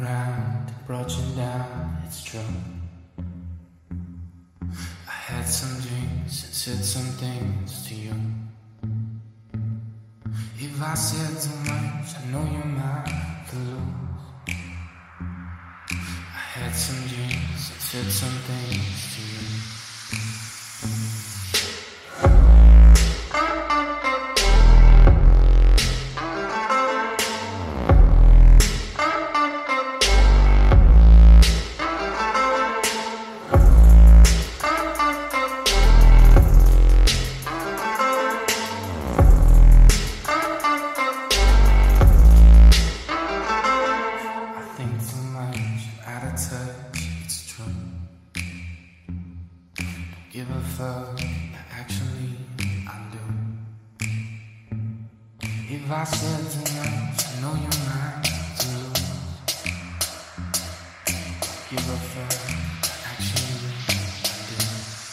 around, brought you down, it's true. I had some dreams and said some things to you. If I said too much, I know you might lose. I had some dreams and said some things to you. Give a fuck, actually I do. If I said too much, I know you might lose. Give a fuck, actually I do.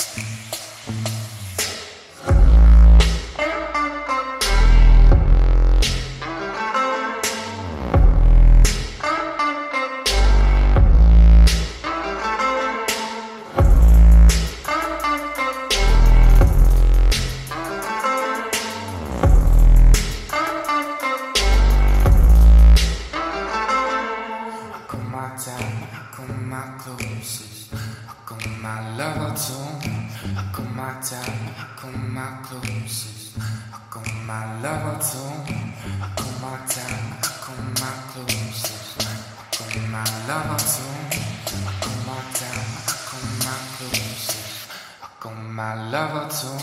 I come my closest, I come my lover too. I come my time, I come my closest, I come my lover too. I come my time, I come my closest, I come my lover too. I come my time, I come my closest, I come my lover too.